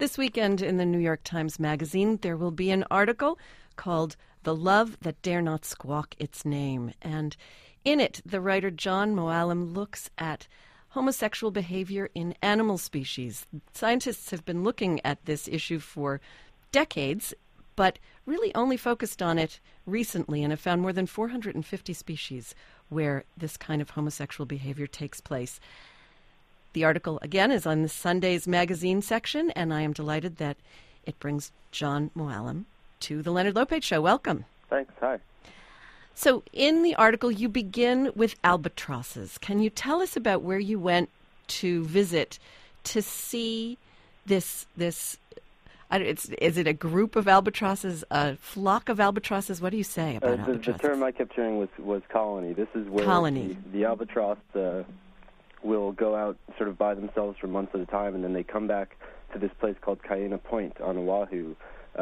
This weekend in the New York Times Magazine, there will be an article called "The Love That Dare Not Squawk Its Name." And in it, the writer John Mooallem looks at homosexual behavior in animal species. Scientists have been looking at this issue for decades, but really only focused on it recently and have found more than 450 species where this kind of homosexual behavior takes place. The article, again, is on the Sunday's magazine section, and I am delighted that it brings John Mooallem to the Leonard Lopate Show. Welcome. Thanks. Hi. So in the article, you begin with albatrosses. Can you tell us about where you went to visit to see this is it a group of albatrosses, a flock of albatrosses? What do you say about albatrosses? The term I kept hearing was colony. This is where the albatross will go out sort of by themselves for months at a time, and then they come back to this place called Kaena Point on Oahu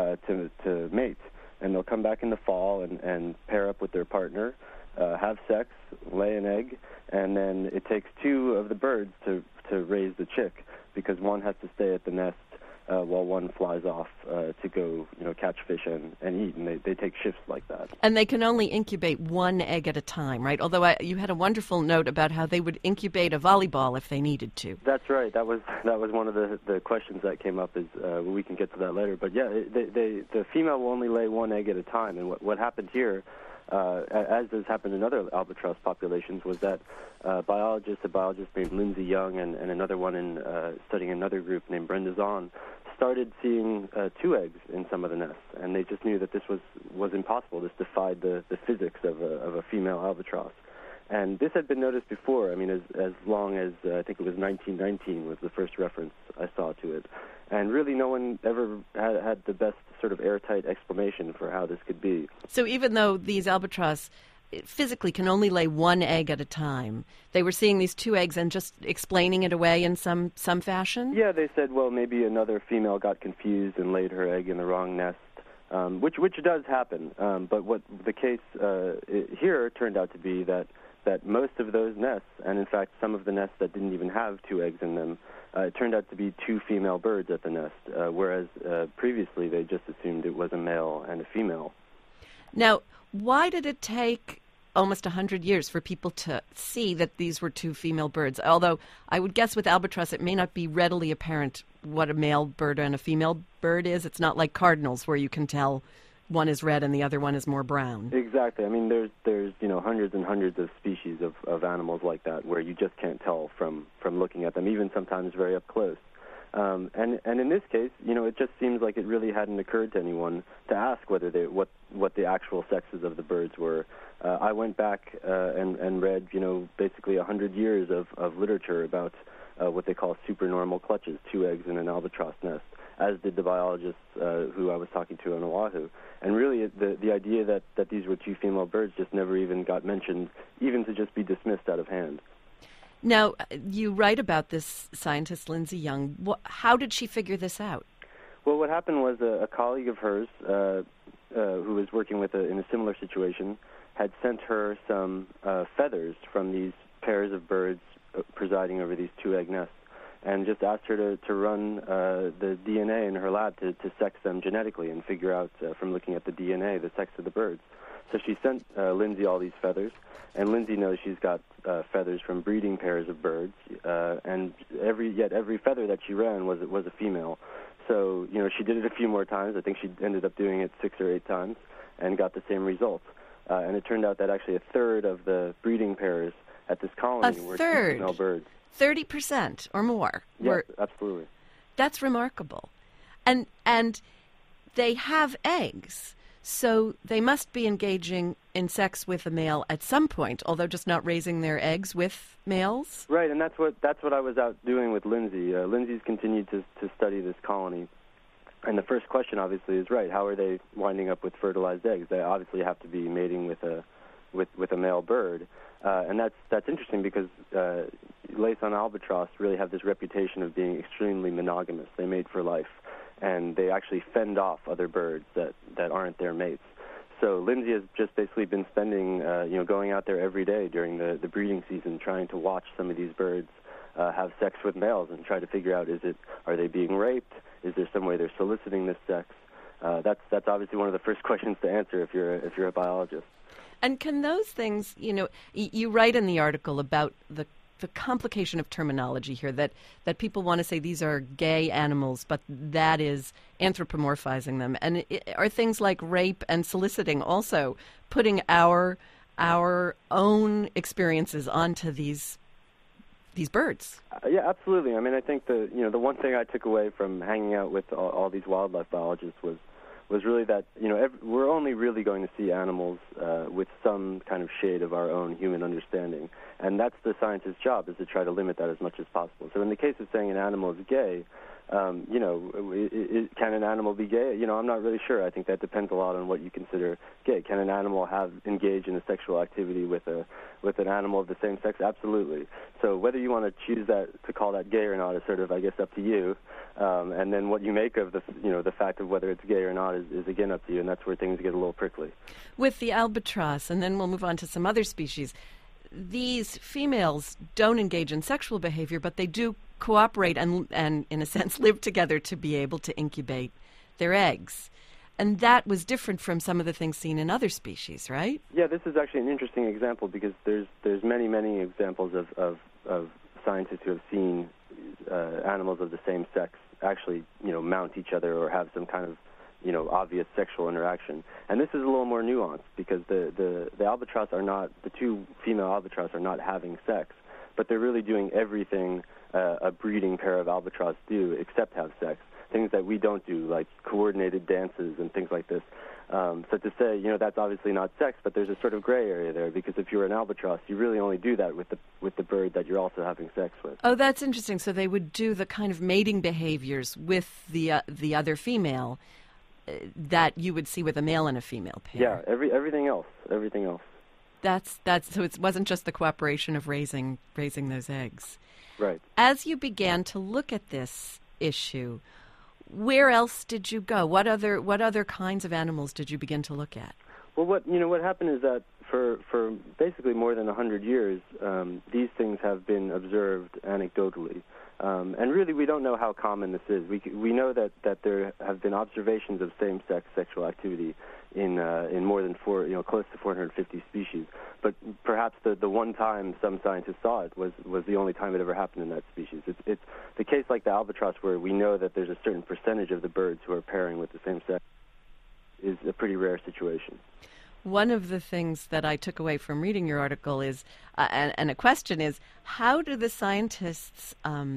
to mate. And they'll come back in the fall and pair up with their partner, have sex, lay an egg, and then it takes two of the birds to raise the chick, because one has to stay at the nest while one flies off to go, catch fish and eat, and they take shifts like that. And they can only incubate one egg at a time, right? Although you had a wonderful note about how they would incubate a volleyball if they needed to. That's right. That was one of the questions that came up. Is we can get to that later. But yeah, the female will only lay one egg at a time, and what happened here, as has happened in other albatross populations, was that a biologist named Lindsay Young and another one in studying another group named Brenda Zahn started seeing two eggs in some of the nests, and they just knew that this was impossible. This defied the physics of a female albatross. And this had been noticed before. I mean, as long as I think it was 1919 was the first reference I saw to it. And really no one ever had the best sort of airtight explanation for how this could be. So even though these albatross physically can only lay one egg at a time, they were seeing these two eggs and just explaining it away in some fashion? Yeah, they said, well, maybe another female got confused and laid her egg in the wrong nest, which does happen. But what the case here turned out to be that most of those nests, and in fact some of the nests that didn't even have two eggs in them, it turned out to be two female birds at the nest, whereas previously they just assumed it was a male and a female. Now, why did it take almost 100 years for people to see that these were two female birds? Although I would guess with albatross it may not be readily apparent what a male bird and a female bird is. It's not like cardinals where you can tell one is red and the other one is more brown. Exactly. I mean, there's hundreds and hundreds of species of animals like that where you just can't tell from looking at them, even sometimes very up close. And in this case, it just seems like it really hadn't occurred to anyone to ask whether what the actual sexes of the birds were. I went back and read, basically 100 years of literature about what they call supernormal clutches, two eggs in an albatross nest, as did the biologists who I was talking to on Oahu. And really, the idea that these were two female birds just never even got mentioned, even to just be dismissed out of hand. Now, you write about this scientist, Lindsay Young. How did she figure this out? Well, what happened was a colleague of hers who was working in a similar situation had sent her some feathers from these pairs of birds presiding over these two egg nests, and just asked her to run the DNA in her lab to sex them genetically and figure out from looking at the DNA the sex of the birds. So she sent Lindsay all these feathers, and Lindsay knows she's got feathers from breeding pairs of birds, and every feather that she ran was a female. So she did it a few more times. I think she ended up doing it 6 or 8 times, and got the same results. And it turned out that actually a third of the breeding pairs at this colony were two female birds. 30% or more. Yes, absolutely. That's remarkable. And they have eggs, so they must be engaging in sex with a male at some point, although just not raising their eggs with males? Right, and that's what I was out doing with Lindsay. Lindsay's continued to study this colony. And the first question, obviously, is right. How are they winding up with fertilized eggs? They obviously have to be mating with a male bird, and that's interesting because Laysan albatross really have this reputation of being extremely monogamous. They mate for life, and they actually fend off other birds that aren't their mates. So Lindsay has just basically been spending, going out there every day during the breeding season, trying to watch some of these birds have sex with males and try to figure out, are they being raped? Is there some way they're soliciting this sex? That's obviously one of the first questions to answer if you're a biologist. And can those things, you write in the article about the complication of terminology here, that people want to say these are gay animals, but that is anthropomorphizing them. And are things like rape and soliciting also putting our own experiences onto these birds? Yeah, absolutely. I mean, I think the one thing I took away from hanging out with all these wildlife biologists was really that we're only really going to see animals with some kind of shade of our own human understanding, and that's the scientist's job, is to try to limit that as much as possible. So in the case of saying an animal is gay, can an animal be gay? I'm not really sure. I think that depends a lot on what you consider gay. Can an animal engage in a sexual activity with an animal of the same sex? Absolutely. So whether you want to choose to call that gay or not is sort of, I guess, up to you. And then what you make of the fact of whether it's gay or not is again up to you, and that's where things get a little prickly. With the albatross, and then we'll move on to some other species, these females don't engage in sexual behavior, but they do cooperate and in a sense live together to be able to incubate their eggs. And that was different from some of the things seen in other species, right? Yeah, this is actually an interesting example because there's many examples of scientists who have seen animals of the same sex actually mount each other or have some kind of obvious sexual interaction. And this is a little more nuanced because the albatross the two female albatross are not having sex, but they're really doing everything a breeding pair of albatross do except have sex. Things that we don't do, like coordinated dances and things like this. So to say, that's obviously not sex, but there's a sort of gray area there, because if you're an albatross, you really only do that with the bird that you're also having sex with. Oh, that's interesting. So they would do the kind of mating behaviors with the other female that you would see with a male and a female pair. Yeah, everything else. That's so it wasn't just the cooperation of raising those eggs. Right. As you began to look at this issue, where else did you go? What other kinds of animals did you begin to look at? Well, what happened is that for basically more than 100 years, these things have been observed anecdotally, and really we don't know how common this is. We know that there have been observations of same-sex sexual activity in more than close to 450 species. But perhaps the one time some scientists saw it was the only time it ever happened in that species. It's the case like the albatross, where we know that there's a certain percentage of the birds who are pairing with the same sex, is a pretty rare situation. One of the things that I took away from reading your article is, and a question is, how do the scientists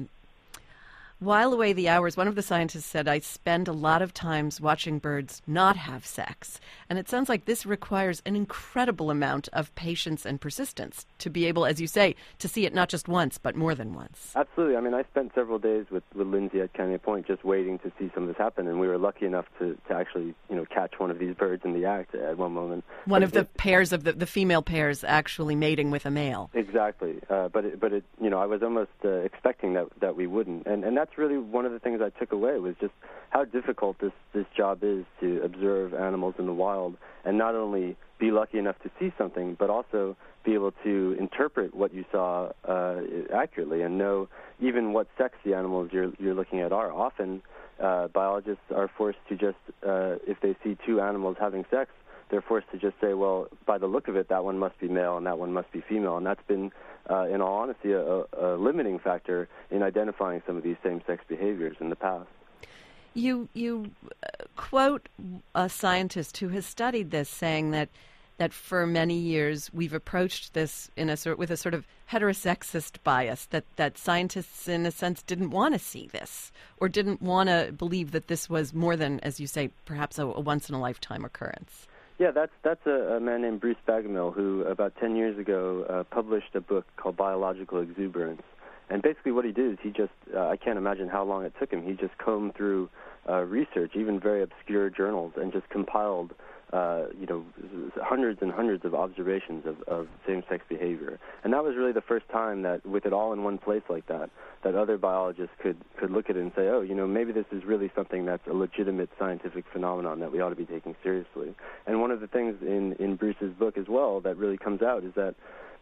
while away the hours? One of the scientists said, I spend a lot of times watching birds not have sex. And it sounds like this requires an incredible amount of patience and persistence to be able, as you say, to see it not just once, but more than once. Absolutely. I mean, I spent several days with Lindsay at Caña Point just waiting to see some of this happen, and we were lucky enough to actually, catch one of these birds in the act at one moment. One of the pairs of the female pairs actually mating with a male. Exactly. But I was almost expecting that we wouldn't. And that's really one of the things I took away, was just how difficult this job is to observe animals in the wild and not only be lucky enough to see something, but also be able to interpret what you saw accurately and know even what sex the animals you're looking at are. Often biologists are forced to just, if they see two animals having sex, they're forced to just say, well, by the look of it, that one must be male and that one must be female. And that's been, in all honesty, a limiting factor in identifying some of these same-sex behaviors in the past. You quote a scientist who has studied this, saying that for many years we've approached this with a sort of heterosexist bias, that scientists, in a sense, didn't want to see this or didn't want to believe that this was more than, as you say, perhaps a once-in-a-lifetime occurrence. Yeah, that's a man named Bruce Bagamill, who about 10 years ago published a book called Biological Exuberance. And basically what he did is he just, I can't imagine how long it took him, he just combed through research, even very obscure journals, and just compiled hundreds and hundreds of observations of same-sex behavior. And that was really the first time that, with it all in one place like that other biologists could look at it and say, oh, maybe this is really something that's a legitimate scientific phenomenon that we ought to be taking seriously. And one of the things in Bruce's book as well that really comes out is that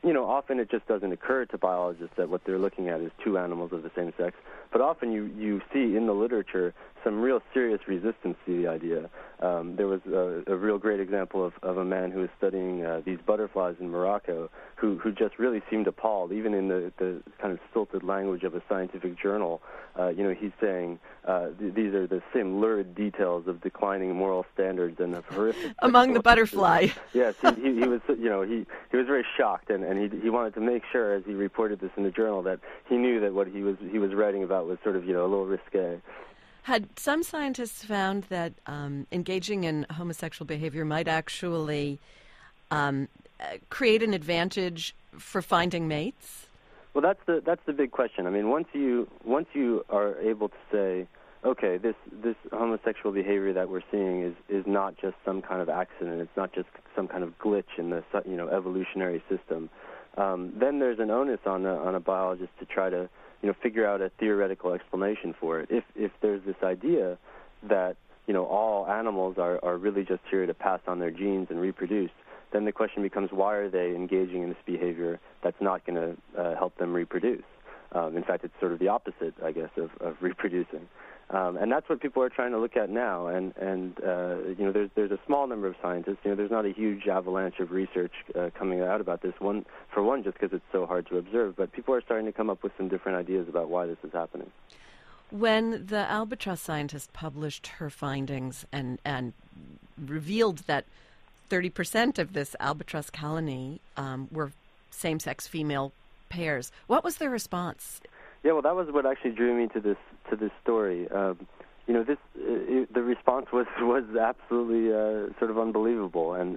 often it just doesn't occur to biologists that what they're looking at is two animals of the same sex. But often you see in the literature some real serious resistance to the idea. There was a real great example of a man who was studying these butterflies in Morocco who just really seemed appalled, even in the kind of stilted language of a scientific journal. He's saying these are the same lurid details of declining moral standards and of horrific among the butterfly. Yes, he was he was very shocked, and he wanted to make sure, as he reported this in the journal, that he knew that what he was writing about was sort of a little risque. Had some scientists found that engaging in homosexual behavior might actually create an advantage for finding mates? Well, that's the big question. I mean, once you are able to say, okay, this homosexual behavior that we're seeing is not just some kind of accident, it's not just some kind of glitch in the evolutionary system, then there's an onus on a biologist to try to figure out a theoretical explanation for it. If there's this idea that all animals are really just here to pass on their genes and reproduce, then the question becomes, why are they engaging in this behavior that's not going to help them reproduce? In fact, it's sort of the opposite, I guess, of reproducing. And that's what people are trying to look at now. And there's a small number of scientists. There's not a huge avalanche of research coming out about this. For one, just because it's so hard to observe. But people are starting to come up with some different ideas about why this is happening. When the albatross scientist published her findings and revealed that 30% of this albatross colony were same-sex female pairs, what was the response? Yeah, well, that was what actually drew me to this story. The response was absolutely sort of unbelievable, and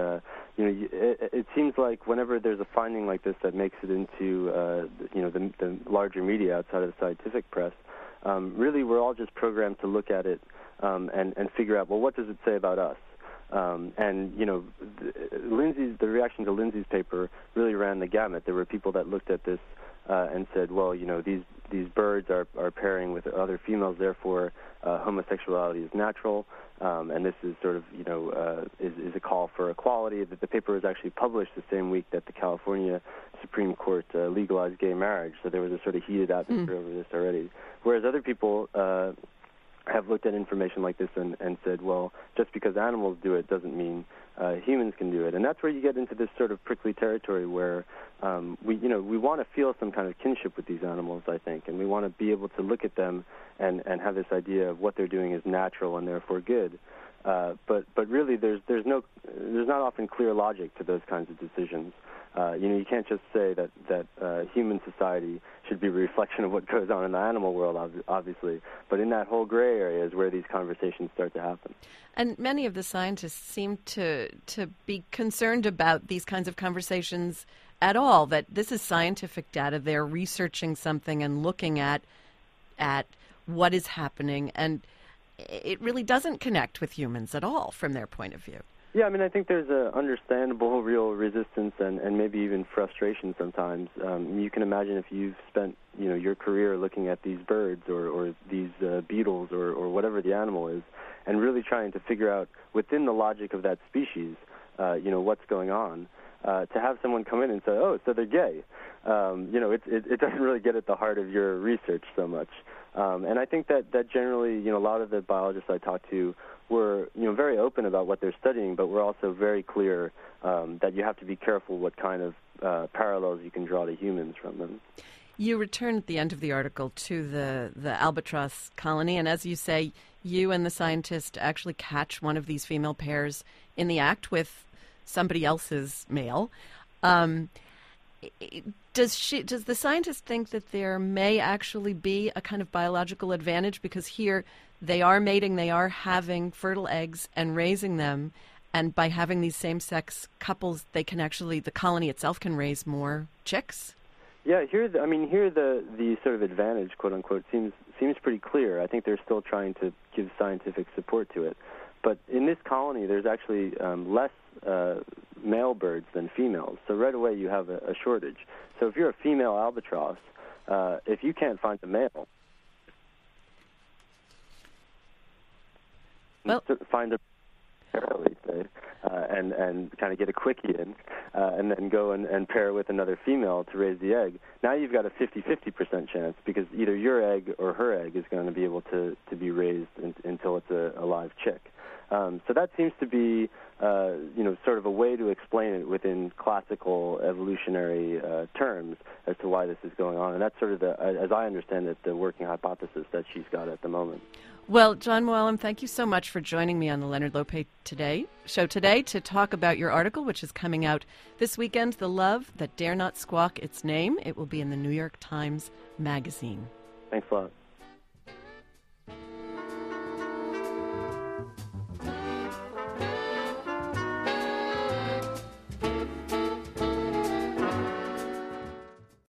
it seems like whenever there's a finding like this that makes it into the larger media outside of the scientific press, really we're all just programmed to look at it and figure out, well, what does it say about us? The reaction to Lindsay's paper really ran the gamut. There were people that looked at this and said, well, these birds are pairing with other females, therefore homosexuality is natural, and this is sort of is a call for equality. That the paper was actually published the same week that the California Supreme Court legalized gay marriage, so there was a sort of heated atmosphere over this already. Whereas other people have looked at information like this and said, well, just because animals do it doesn't mean humans can do it. And that's where you get into this sort of prickly territory where we want to feel some kind of kinship with these animals, I think, and we want to be able to look at them and have this idea of what they're doing is natural and therefore good. But really there's not often clear logic to those kinds of decisions. You can't just say that human society should be a reflection of what goes on in the animal world, obviously. But in that whole gray area is where these conversations start to happen. And many of the scientists seem to be concerned about these kinds of conversations at all, that this is scientific data. They're researching something and looking at what is happening, and it really doesn't connect with humans at all from their point of view. Yeah, I mean, I think there's a understandable real resistance and maybe even frustration sometimes. You can imagine if you've spent, your career looking at these birds or these beetles or whatever the animal is, and really trying to figure out within the logic of that species, what's going on. To have someone come in and say, oh, so they're gay, it doesn't really get at the heart of your research so much. And I think that generally, a lot of the biologists I talk to were, very open about what they're studying, but we're also very clear that you have to be careful what kind of parallels you can draw to humans from them. You return at the end of the article to the albatross colony, and as you say, you and the scientist actually catch one of these female pairs in the act with somebody else's male. Does the scientist think that there may actually be a kind of biological advantage, because here they are mating, they are having fertile eggs and raising them, and by having these same-sex couples, they can actually, the colony itself can raise more chicks? Yeah, here the sort of advantage, quote unquote, seems pretty clear. I think they're still trying to give scientific support to it. But in this colony, there's actually less male birds than females. So right away you have a shortage. So if you're a female albatross, if you can't find a male, find a say, and kind of get a quickie in, and then go and pair with another female to raise the egg. Now you've got a 50-50% chance, because either your egg or her egg is going to be able to be raised until it's a live chick. So that seems to be, sort of a way to explain it within classical evolutionary terms as to why this is going on. And that's sort of, as I understand it, the working hypothesis that she's got at the moment. Well, John Mooallem, thank you so much for joining me on the Leonard Lopate show today to talk about your article, which is coming out this weekend, The Love That Dare Not Squawk Its Name. It will be in the New York Times Magazine. Thanks a lot.